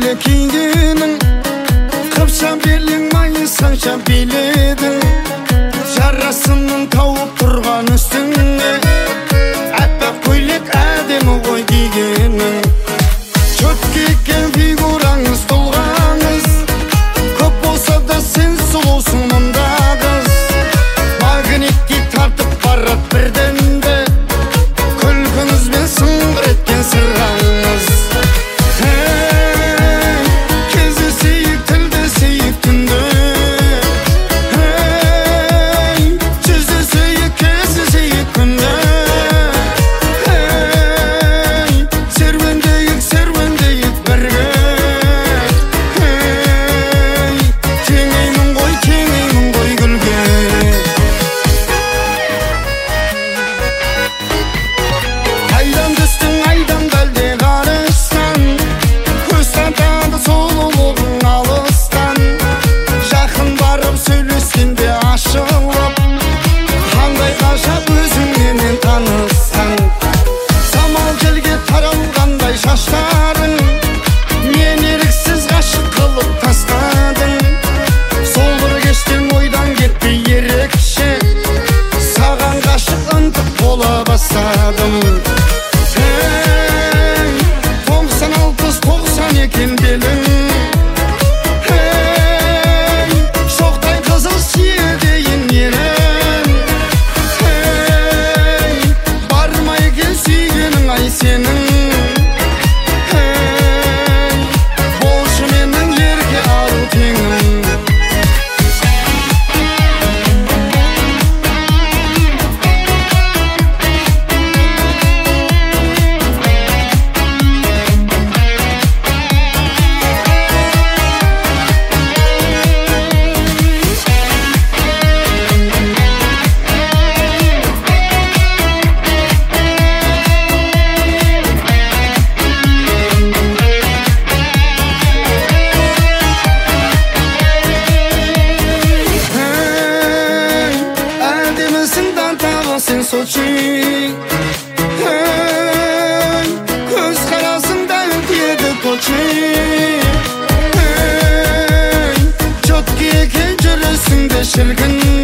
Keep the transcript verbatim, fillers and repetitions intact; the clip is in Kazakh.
белі кигенің, қыпша белің майысқанша биледің. Жарасымның тауып тұрған үстіңе, әппақ көйлек әдемі ғой кигенің. Чөтке екен фигураңыз, тұлғаңыз, көп болса да сен сұлусың мұнда қыз. Магнитке тартып барат бірденді, күлкіңізбен сыңғыр еткен сырғаңыз. Кездесейік, тілдесейік түнде, жүздесейік, кездесейік күнде. Серуендейік, серуендейік бірге, теңеймін ғой, теңеймін ғой гүлге. Айдан түстің, айдан бәлде қарыстан, көз тартады сұлулығың алыстан. Жақын барып сөйлескенде ашылып, қандай ғажап өзіңмен танысқан. Самал желге таралғандай шаштарың, мен еріксіз ғашық қылып тастадың. Сол бір кештен ойдан кетпей ерекше, саған ғашық ынтық бола бастадым. Тоқсан алпыс тоқсан екен белің, шоқтай қызыл сүйедейін ерін. Бармай кел сүйгенің ай сенің, болшы менің ерке ару теңім. Әдемісің таңтағы сен Сочи, көз қарасыңда өтеді Кочи. Чөтке екен жүрісіңде шіркін,